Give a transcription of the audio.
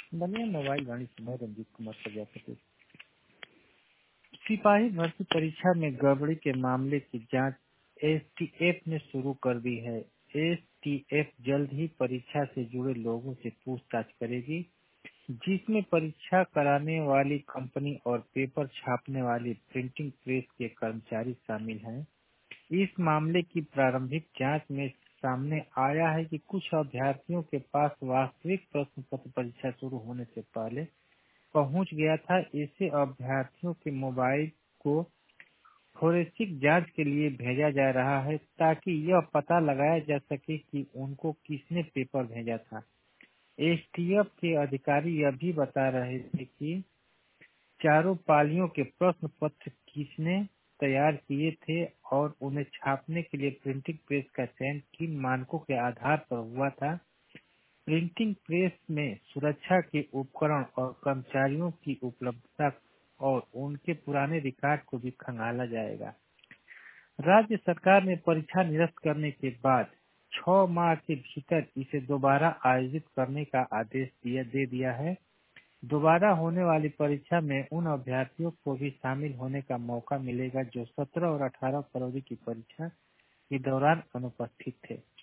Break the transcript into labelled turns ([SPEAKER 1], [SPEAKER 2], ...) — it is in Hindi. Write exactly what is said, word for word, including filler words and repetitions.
[SPEAKER 1] बनिया मोबाइल वाणी समय रंजीत कुमार प्रजापति। सिपाही भर्ती परीक्षा में गड़बड़ी के मामले की जांच एसटीएफ ने शुरू कर दी है। एसटीएफ जल्द ही परीक्षा से जुड़े लोगों से पूछताछ करेगी, जिसमें परीक्षा कराने वाली कंपनी और पेपर छापने वाली प्रिंटिंग प्रेस के कर्मचारी शामिल हैं। इस मामले की प्रारंभिक जांच में सामने आया है कि कुछ अभ्यर्थियों के पास वास्तविक प्रश्न पत्र परीक्षा शुरू होने से पहले पहुंच गया था। ऐसे अभ्यर्थियों के मोबाइल को फोरेंसिक जांच के लिए भेजा जा रहा है, ताकि यह पता लगाया जा सके कि उनको किसने पेपर भेजा था। एसटीएफ के अधिकारी यह भी बता रहे थे कि चारों पालियों के प्रश्न पत्र किसने तैयार किए थे और उन्हें छापने के लिए प्रिंटिंग प्रेस का चयन किन मानकों के आधार पर हुआ था। प्रिंटिंग प्रेस में सुरक्षा के उपकरण और कर्मचारियों की उपलब्धता और उनके पुराने रिकॉर्ड को भी खंगाला जाएगा। राज्य सरकार ने परीक्षा निरस्त करने के बाद छह माह के भीतर इसे दोबारा आयोजित करने का आदेश दिया दे दिया है। दोबारा होने वाली परीक्षा में उन अभ्यर्थियों को भी शामिल होने का मौका मिलेगा जो सत्रह और अठारह फरवरी की परीक्षा के दौरान अनुपस्थित थे।